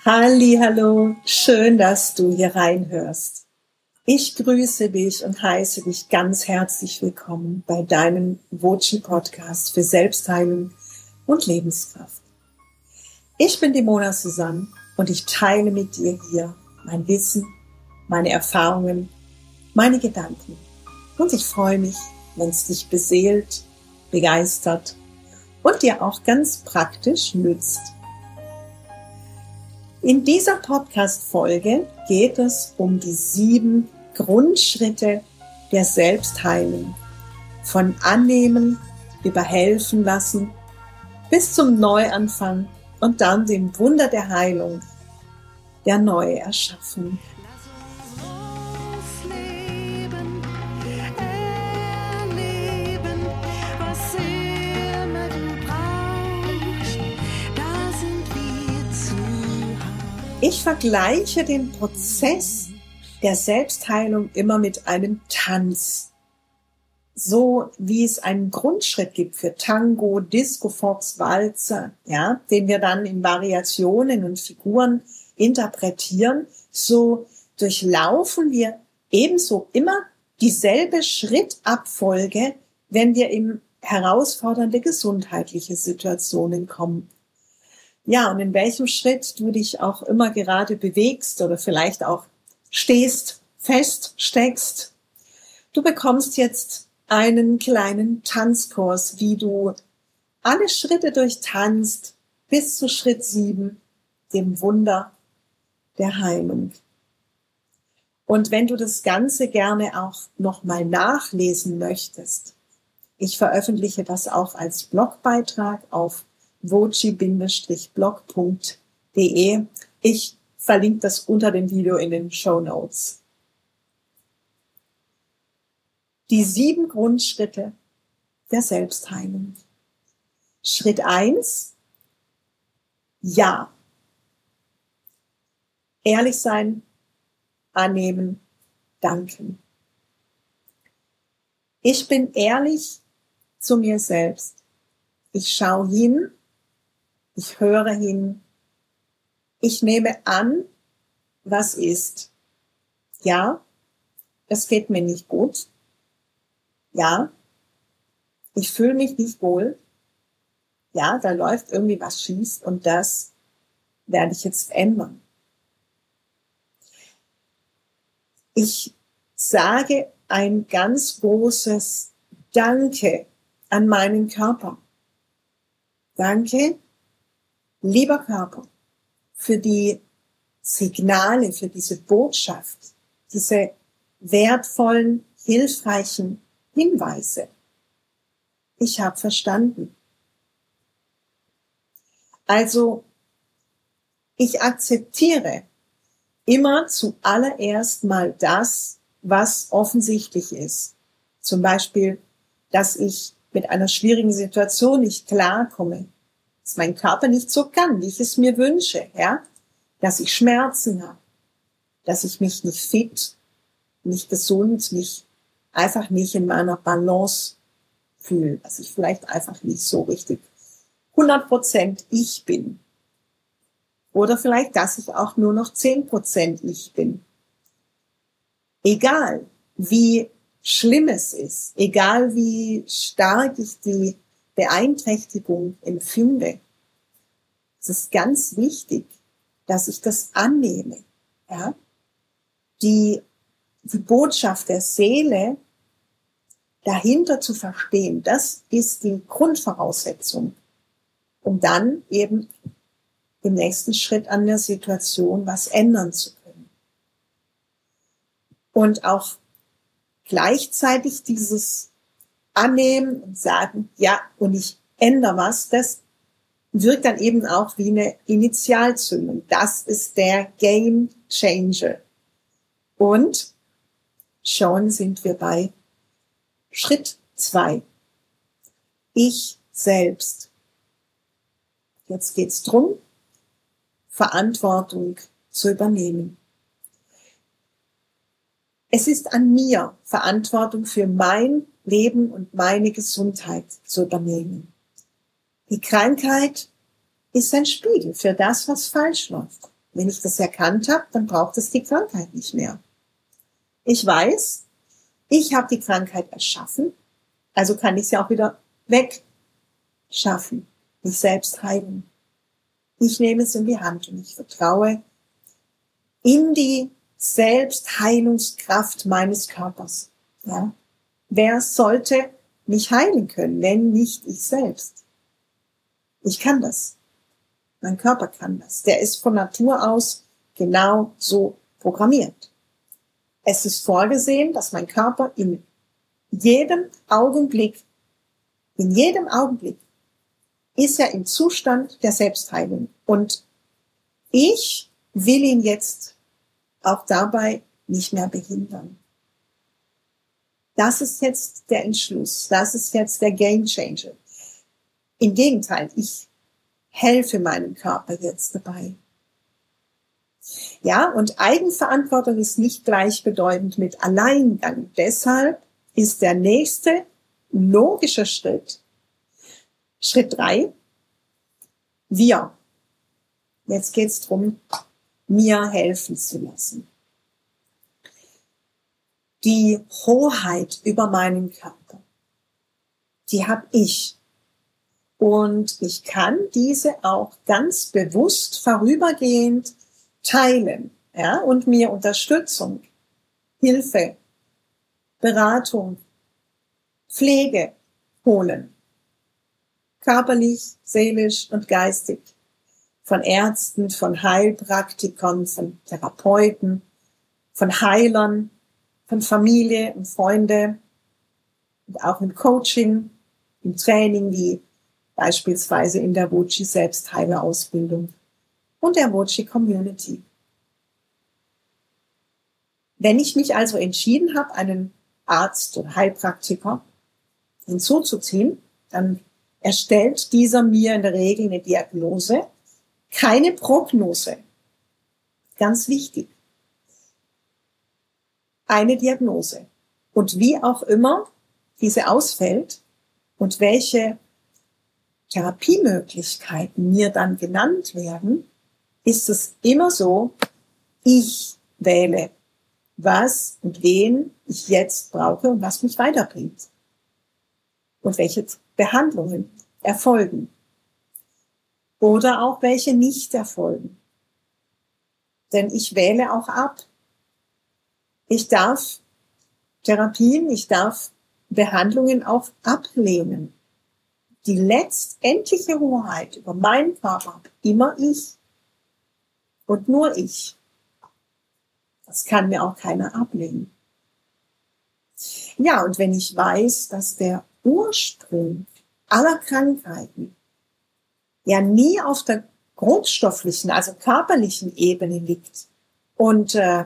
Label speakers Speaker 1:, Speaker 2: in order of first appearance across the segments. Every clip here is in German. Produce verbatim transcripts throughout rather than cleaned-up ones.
Speaker 1: Hallihallo, schön, dass du hier reinhörst. Ich grüße dich und heiße dich ganz herzlich willkommen bei deinem Voci-Podcast für Selbstheilung und Lebenskraft. Ich bin die Mona Susanne und ich teile mit dir hier mein Wissen, meine Erfahrungen, meine Gedanken. Und ich freue mich, wenn es dich beseelt, begeistert und dir auch ganz praktisch nützt. In dieser Podcast-Folge geht es um die sieben Grundschritte der Selbstheilung. Von Annehmen über Helfen lassen bis zum Neuanfang und dann dem Wunder der Heilung, der Neuerschaffung. Ich vergleiche den Prozess der Selbstheilung immer mit einem Tanz. So wie es einen Grundschritt gibt für Tango, Disco, Fox, Walzer, ja, den wir dann in Variationen und Figuren interpretieren, so durchlaufen wir ebenso immer dieselbe Schrittabfolge, wenn wir in herausfordernde gesundheitliche Situationen kommen. Ja, und in welchem Schritt du dich auch immer gerade bewegst oder vielleicht auch stehst, feststeckst. Du bekommst jetzt einen kleinen Tanzkurs, wie du alle Schritte durchtanzt bis zu Schritt sieben, dem Wunder der Heilung. Und wenn du das Ganze gerne auch nochmal nachlesen möchtest, ich veröffentliche das auch als Blogbeitrag auf voci Bindestrich blog Punkt de. Ich verlinke das unter dem Video in den Shownotes. Die sieben Grundschritte der Selbstheilung. Schritt eins. Ja. Ehrlich sein, annehmen, danken. Ich bin ehrlich zu mir selbst. Ich schaue hin. Ich höre hin. Ich nehme an, was ist. Ja, es geht mir nicht gut. Ja, ich fühle mich nicht wohl. Ja, da läuft irgendwie was schief und das werde ich jetzt ändern. Ich sage ein ganz großes Danke an meinen Körper. Danke, lieber Körper, für die Signale, für diese Botschaft, diese wertvollen, hilfreichen Hinweise. Ich habe verstanden. Also, ich akzeptiere immer zuallererst mal das, was offensichtlich ist. Zum Beispiel, dass ich mit einer schwierigen Situation nicht klarkomme, dass mein Körper nicht so kann, wie ich es mir wünsche, ja, dass ich Schmerzen habe, dass ich mich nicht fit, nicht gesund, nicht einfach nicht in meiner Balance fühle, dass ich vielleicht einfach nicht so richtig hundert Prozent ich bin. Oder vielleicht, dass ich auch nur noch zehn Prozent ich bin. Egal, wie schlimm es ist, egal wie stark ich die Beeinträchtigung empfinde, es ist ganz wichtig, dass ich das annehme. Ja? Die, die Botschaft der Seele dahinter zu verstehen, das ist die Grundvoraussetzung, um dann eben im nächsten Schritt an der Situation was ändern zu können. Und auch gleichzeitig dieses Annehmen und sagen, ja, und ich ändere was, das wirkt dann eben auch wie eine Initialzündung. Das ist der Game Changer. Und schon sind wir bei Schritt zwei. Ich selbst. Jetzt geht's drum, Verantwortung zu übernehmen. Es ist an mir, Verantwortung für mein Leben und meine Gesundheit zu übernehmen. Die Krankheit ist ein Spiegel für das, was falsch läuft. Wenn ich das erkannt habe, dann braucht es die Krankheit nicht mehr. Ich weiß, ich habe die Krankheit erschaffen, also kann ich sie auch wieder wegschaffen, mich selbst heilen. Ich nehme es in die Hand und ich vertraue in die Selbstheilungskraft meines Körpers. Ja? Wer sollte mich heilen können, wenn nicht ich selbst? Ich kann das. Mein Körper kann das. Der ist von Natur aus genau so programmiert. Es ist vorgesehen, dass mein Körper in jedem Augenblick, in jedem Augenblick ist er im Zustand der Selbstheilung. Und ich will ihn jetzt auch dabei nicht mehr behindern. Das ist jetzt der Entschluss. Das ist jetzt der Game Changer. Im Gegenteil, ich helfe meinem Körper jetzt dabei. Ja, und Eigenverantwortung ist nicht gleichbedeutend mit Alleingang. Deshalb ist der nächste logische Schritt, Schritt drei, wir. Jetzt geht es darum, mir helfen zu lassen. Die Hoheit über meinen Körper, die habe ich. Und ich kann diese auch ganz bewusst vorübergehend teilen, ja, und mir Unterstützung, Hilfe, Beratung, Pflege holen. Körperlich, seelisch und geistig. Von Ärzten, von Heilpraktikern, von Therapeuten, von Heilern, von Familie und Freunde und auch im Coaching, im Training, wie beispielsweise in der Voci Selbstheilerausbildung und der Voci Community. Wenn ich mich also entschieden habe, einen Arzt oder Heilpraktiker hinzuzuziehen, dann erstellt dieser mir in der Regel eine Diagnose, keine Prognose. Ganz wichtig. Eine Diagnose. Und wie auch immer diese ausfällt und welche Therapiemöglichkeiten mir dann genannt werden, ist es immer so, ich wähle, was und wen ich jetzt brauche und was mich weiterbringt. Und welche Behandlungen erfolgen. Oder auch welche nicht erfolgen. Denn ich wähle auch ab. Ich darf Therapien, ich darf Behandlungen auch ablehnen. Die letztendliche Hoheit über meinen Körper habe immer ich und nur ich. Das kann mir auch keiner ablehnen. Ja, und wenn ich weiß, dass der Ursprung aller Krankheiten ja nie auf der grundstofflichen, also körperlichen Ebene liegt und äh,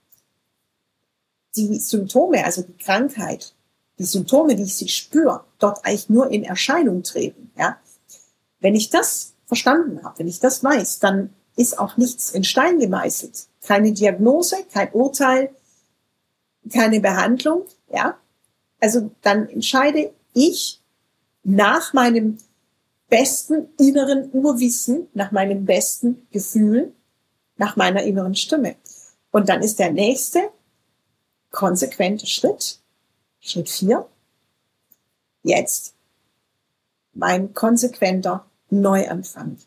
Speaker 1: die Symptome, also die Krankheit, die Symptome, wie ich sie spüre, dort eigentlich nur in Erscheinung treten. Ja? Wenn ich das verstanden habe, wenn ich das weiß, dann ist auch nichts in Stein gemeißelt. Keine Diagnose, kein Urteil, keine Behandlung. Ja? Also dann entscheide ich nach meinem besten inneren Urwissen, nach meinem besten Gefühl, nach meiner inneren Stimme. Und dann ist der nächste konsequente Schritt, Schritt vier, jetzt mein konsequenter Neuanfang.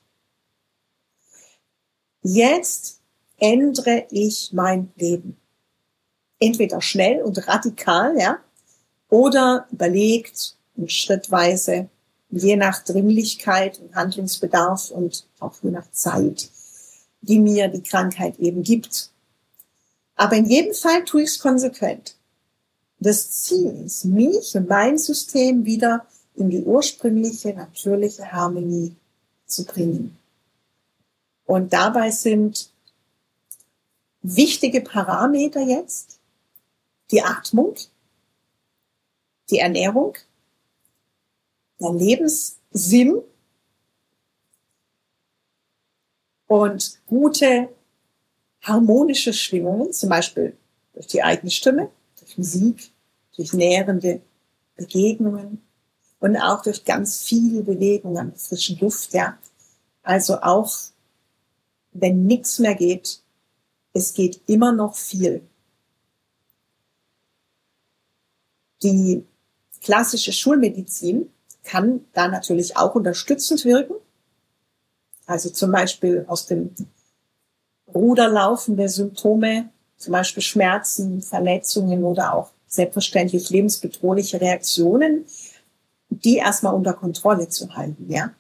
Speaker 1: Jetzt ändere ich mein Leben. Entweder schnell und radikal, ja, oder überlegt und schrittweise, je nach Dringlichkeit und Handlungsbedarf und auch je nach Zeit, die mir die Krankheit eben gibt. Aber in jedem Fall tue ich es konsequent. Das Ziel ist, mich und mein System wieder in die ursprüngliche, natürliche Harmonie zu bringen. Und dabei sind wichtige Parameter jetzt die Atmung, die Ernährung, der Lebenssinn und gute harmonische Schwingungen, zum Beispiel durch die eigene Stimme, durch Musik, durch nährende Begegnungen und auch durch ganz viele Bewegungen an der frischen Luft, ja. Also auch wenn nichts mehr geht, es geht immer noch viel. Die klassische Schulmedizin kann da natürlich auch unterstützend wirken. Also zum Beispiel aus dem Ruder laufende Symptome, zum Beispiel Schmerzen, Verletzungen oder auch selbstverständlich lebensbedrohliche Reaktionen, die erstmal unter Kontrolle zu halten, ja.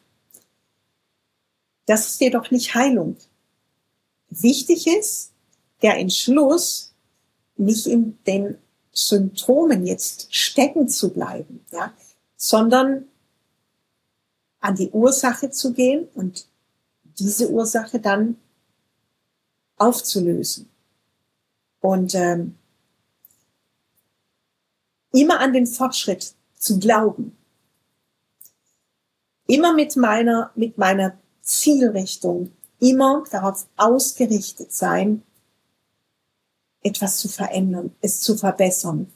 Speaker 1: Das ist jedoch nicht Heilung. Wichtig ist der Entschluss, nicht in den Symptomen jetzt stecken zu bleiben, ja, sondern an die Ursache zu gehen und diese Ursache dann aufzulösen. Und ähm, immer an den Fortschritt zu glauben. Immer mit meiner, mit meiner Zielrichtung, immer darauf ausgerichtet sein, etwas zu verändern, es zu verbessern.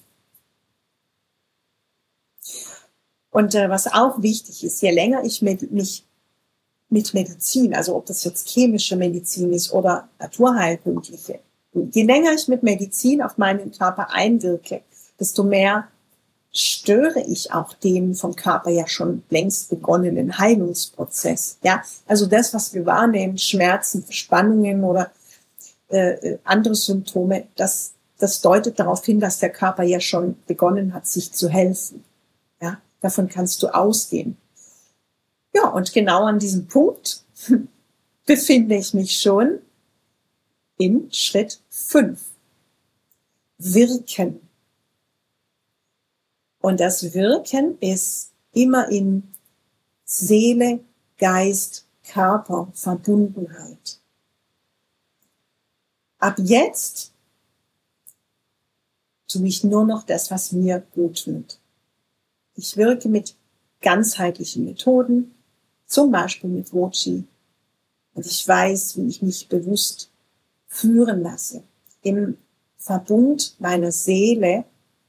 Speaker 1: Und äh, was auch wichtig ist, je länger ich mit, mich mit Medizin, also ob das jetzt chemische Medizin ist oder naturheilkundliche, je länger ich mit Medizin auf meinen Körper einwirke, desto mehr störe ich auch den vom Körper ja schon längst begonnenen Heilungsprozess. Ja, also das, was wir wahrnehmen, Schmerzen, Verspannungen oder äh, andere Symptome, das, das deutet darauf hin, dass der Körper ja schon begonnen hat, sich zu helfen. Ja, davon kannst du ausgehen. Ja, und genau an diesem Punkt befinde ich mich schon in Schritt fünf. Wirken. Und das Wirken ist immer in Seele, Geist, Körper, Verbundenheit. Ab jetzt tue ich nur noch das, was mir gut tut. Ich wirke mit ganzheitlichen Methoden, zum Beispiel mit Voci. Und ich weiß, wie ich mich bewusst führen lasse. Im Verbund meiner Seele,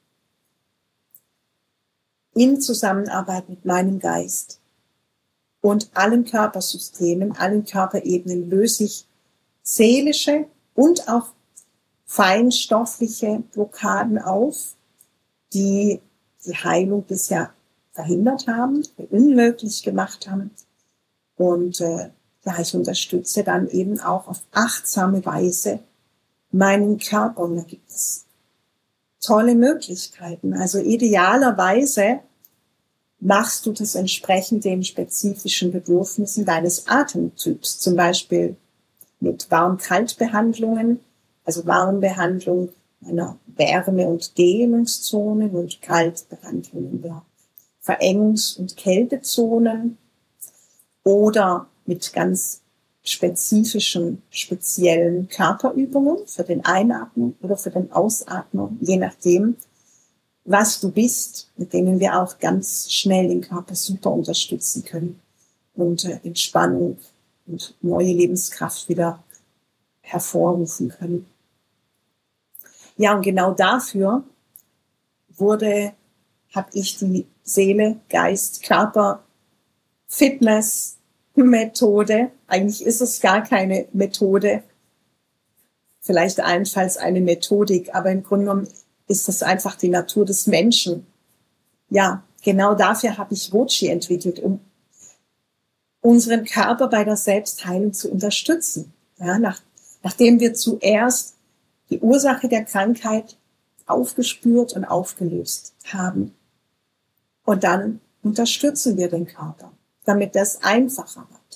Speaker 1: in Zusammenarbeit mit meinem Geist und allen Körpersystemen, allen Körperebenen löse ich seelische und auch feinstoffliche Blockaden auf, die die Heilung bisher verhindert haben, unmöglich gemacht haben. Und äh, ja, ich unterstütze dann eben auch auf achtsame Weise meinen Körper. Und da gibt es tolle Möglichkeiten. Also idealerweise machst du das entsprechend den spezifischen Bedürfnissen deines Atemtyps, zum Beispiel mit Warm-Kalt-Behandlungen, also Warmbehandlung einer Wärme- und Dehnungszonen und Kaltbehandlungen der Verengungs- und Kältezonen oder mit ganz spezifischen, speziellen Körperübungen für den Einatmen oder für den Ausatmen, je nachdem, was du bist, mit denen wir auch ganz schnell den Körper super unterstützen können und äh, Entspannung und neue Lebenskraft wieder hervorrufen können. Ja, und genau dafür wurde, habe ich die Seele, Geist, Körper, Fitness, Methode, eigentlich ist es gar keine Methode, vielleicht allenfalls eine Methodik, aber im Grunde genommen ist das einfach die Natur des Menschen. Ja, genau dafür habe ich Voci entwickelt, um unseren Körper bei der Selbstheilung zu unterstützen. Ja, nach, nachdem wir zuerst die Ursache der Krankheit aufgespürt und aufgelöst haben. Und dann unterstützen wir den Körper, damit das einfacher wird.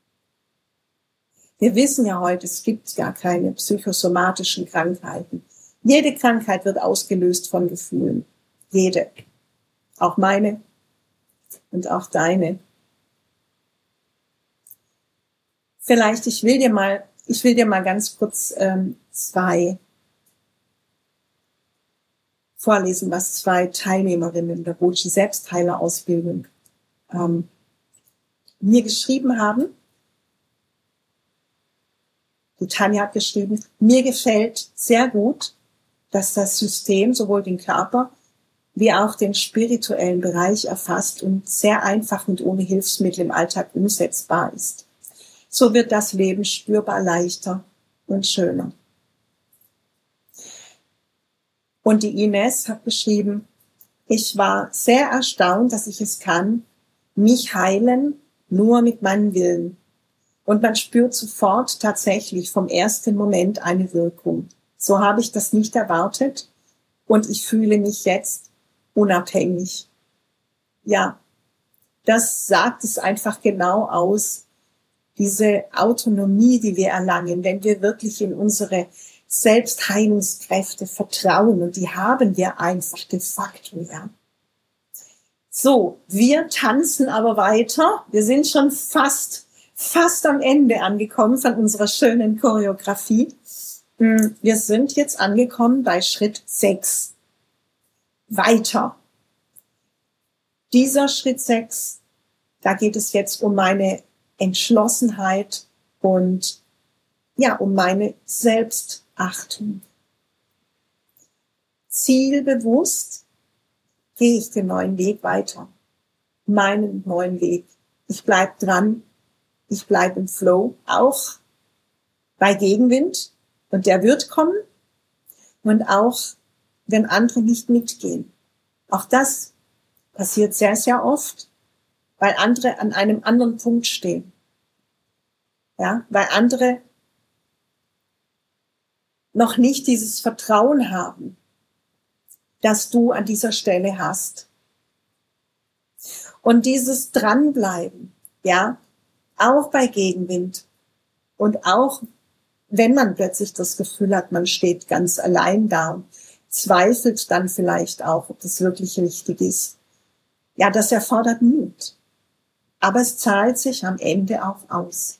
Speaker 1: Wir wissen ja heute, es gibt gar keine psychosomatischen Krankheiten. Jede Krankheit wird ausgelöst von Gefühlen. Jede. Auch meine und auch deine. Vielleicht, ich will dir mal, ich will dir mal ganz kurz ähm, zwei vorlesen, was zwei Teilnehmerinnen der Voci Selbstheilerausbildung ähm, mir geschrieben haben. Die Tanja hat geschrieben, mir gefällt sehr gut, dass das System sowohl den Körper wie auch den spirituellen Bereich erfasst und sehr einfach und ohne Hilfsmittel im Alltag umsetzbar ist. so wird das Leben spürbar leichter und schöner. Und die Ines hat geschrieben, ich war sehr erstaunt, dass ich es kann, mich heilen, nur mit meinem Willen. Und man spürt sofort tatsächlich vom ersten Moment eine Wirkung. So habe ich das nicht erwartet und ich fühle mich jetzt unabhängig. Ja, das sagt es einfach genau aus, diese Autonomie, die wir erlangen, wenn wir wirklich in unsere Selbstheilungskräfte vertrauen, und die haben wir einfach de facto, ja. So, wir tanzen aber weiter. Wir sind schon fast, fast am Ende angekommen von unserer schönen Choreografie. Wir sind jetzt angekommen bei Schritt sechs. Weiter. Dieser Schritt sechs, da geht es jetzt um meine Entschlossenheit und ja, um meine Selbstachtung. Zielbewusst gehe ich den neuen Weg weiter. Meinen neuen Weg. Ich bleib dran. Ich bleib im Flow. Auch bei Gegenwind. Und der wird kommen. Und auch, wenn andere nicht mitgehen. Auch das passiert sehr, sehr oft, weil andere an einem anderen Punkt stehen. Ja, weil andere noch nicht dieses Vertrauen haben, das du an dieser Stelle hast. Und dieses Dranbleiben, ja, auch bei Gegenwind und auch wenn man plötzlich das Gefühl hat, man steht ganz allein da und zweifelt dann vielleicht auch, ob das wirklich richtig ist. Ja, das erfordert Mut. Aber es zahlt sich am Ende auch aus.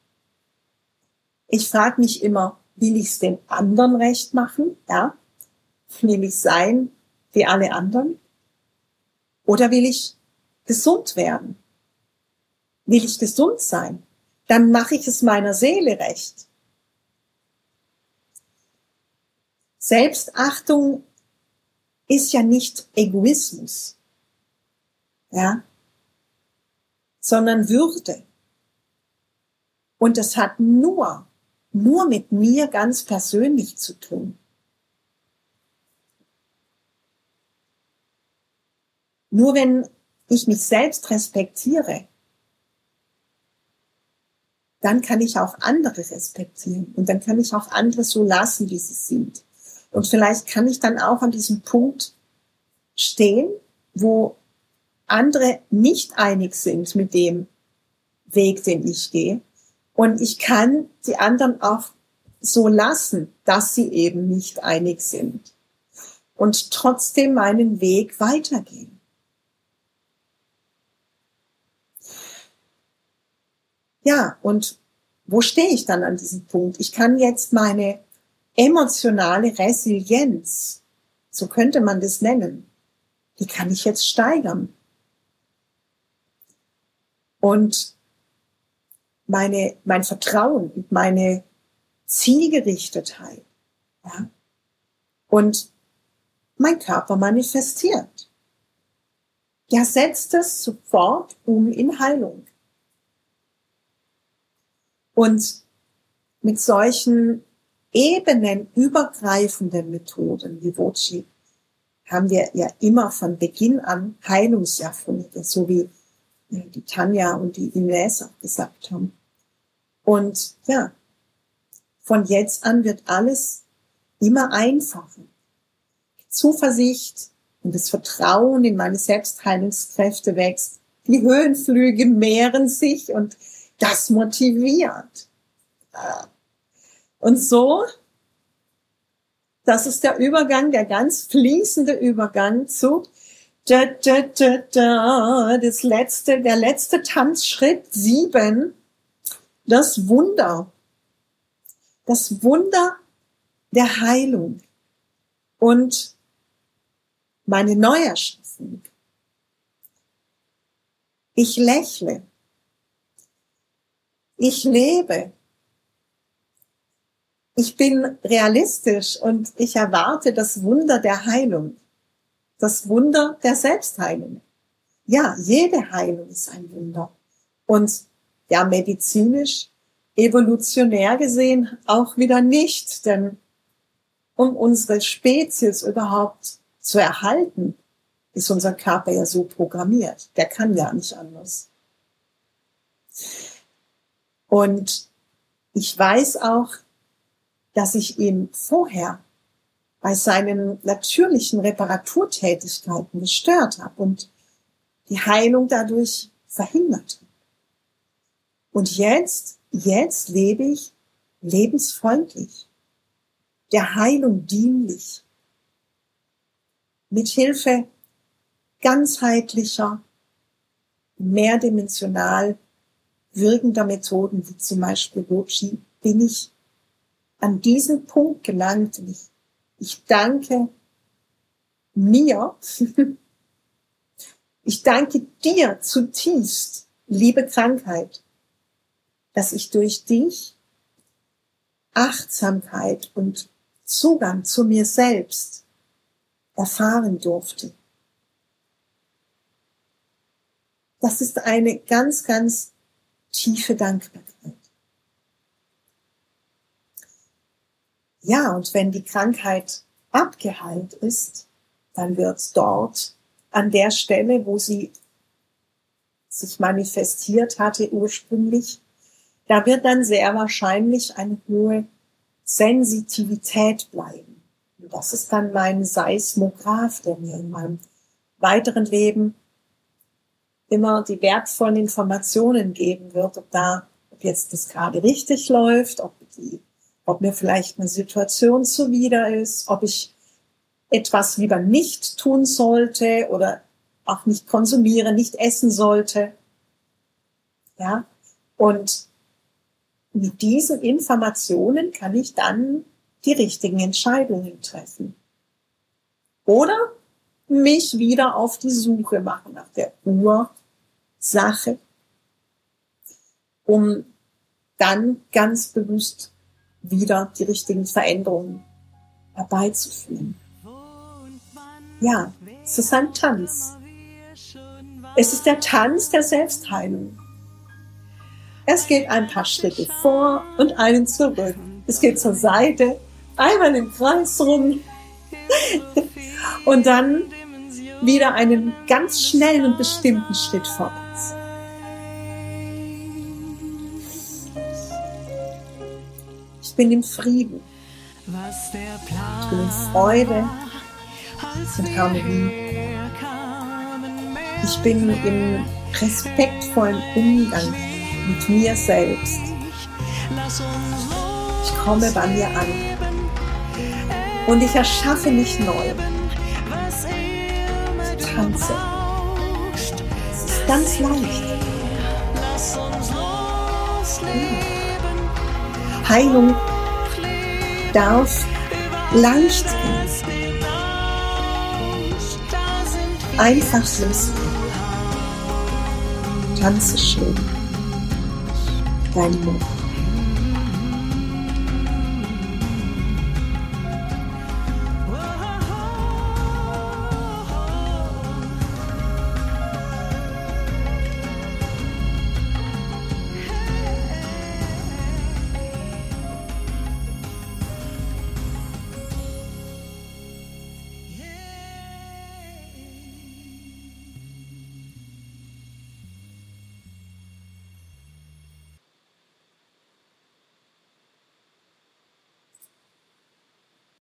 Speaker 1: Ich frage mich immer, will ich es den anderen recht machen? Ja? Will ich sein wie alle anderen? Oder will ich gesund werden? Will ich gesund sein? Dann mache ich es meiner Seele recht. Selbstachtung ist ja nicht Egoismus, ja, sondern Würde. Und das hat nur, nur mit mir ganz persönlich zu tun. Nur wenn ich mich selbst respektiere, dann kann ich auch andere respektieren und dann kann ich auch andere so lassen, wie sie sind. Und vielleicht kann ich dann auch an diesem Punkt stehen, wo andere nicht einig sind mit dem Weg, den ich gehe. Und ich kann die anderen auch so lassen, dass sie eben nicht einig sind. Und trotzdem meinen Weg weitergehen. Ja, und wo stehe ich dann an diesem Punkt? Ich kann jetzt meine emotionale Resilienz, so könnte man das nennen, die kann ich jetzt steigern. Und meine, mein Vertrauen und meine Zielgerichtetheit, ja, und mein Körper manifestiert. Der setzt es sofort um in Heilung. Und mit solchen ebenenübergreifenden Methoden wie Voci haben wir ja immer von Beginn an Heilungserfolge, so wie die Tanja und die Ines auch gesagt haben. Und ja, von jetzt an wird alles immer einfacher. Die Zuversicht und das Vertrauen in meine Selbstheilungskräfte wächst. Die Höhenflüge mehren sich und das motiviert. Und so, das ist der Übergang, der ganz fließende Übergang zu da, da, da, da, das letzte, der letzte Tanzschritt sieben, das Wunder. Das Wunder der Heilung und meine Neuerschaffung. Ich lächle. Ich lebe. Ich bin realistisch und ich erwarte das Wunder der Heilung. Das Wunder der Selbstheilung. Ja, jede Heilung ist ein Wunder. Und ja, medizinisch evolutionär gesehen auch wieder nicht, denn um unsere Spezies überhaupt zu erhalten, ist unser Körper ja so programmiert. Der kann ja nicht anders. Und ich weiß auch, dass ich ihn vorher bei seinen natürlichen Reparaturtätigkeiten gestört habe und die Heilung dadurch verhindert habe. Und jetzt, jetzt lebe ich lebensfreundlich, der Heilung dienlich, mit Hilfe ganzheitlicher, mehrdimensional wirkender Methoden, wie zum Beispiel Roshi, bin ich an diesen Punkt gelangt. Und ich, ich danke mir, ich danke dir zutiefst, liebe Krankheit, dass ich durch dich Achtsamkeit und Zugang zu mir selbst erfahren durfte. Das ist eine ganz, ganz tiefe Dankbarkeit. Ja, und wenn die Krankheit abgeheilt ist, dann wird dort an der Stelle, wo sie sich manifestiert hatte ursprünglich, da wird dann sehr wahrscheinlich eine hohe Sensitivität bleiben. Und das ist dann mein Seismograph, der mir in meinem weiteren Leben immer die wertvollen Informationen geben wird, ob da, ob jetzt das gerade richtig läuft, ob die, ob mir vielleicht eine Situation zuwider ist, ob ich etwas lieber nicht tun sollte oder auch nicht konsumieren, nicht essen sollte. Ja, und mit diesen Informationen kann ich dann die richtigen Entscheidungen treffen. Oder mich wieder auf die Suche machen nach der Ursache, um dann ganz bewusst wieder die richtigen Veränderungen herbeizuführen. Ja, es ist ein Tanz. Es ist der Tanz der Selbstheilung. Es geht ein paar Schritte vor und einen zurück. Es geht zur Seite, einmal im Kreis rum und dann wieder einen ganz schnellen und bestimmten Schritt vorwärts. Ich bin im Frieden. Ich bin in Freude und Harmonie. Ich bin im respektvollen Umgang mit mir selbst. Ich komme bei mir an und ich erschaffe mich neu. Ich tanze. Es ist ganz leicht. Ja. Heilung darf leicht gehen. Einfach losgehen. Tanze schön. Dein Mund.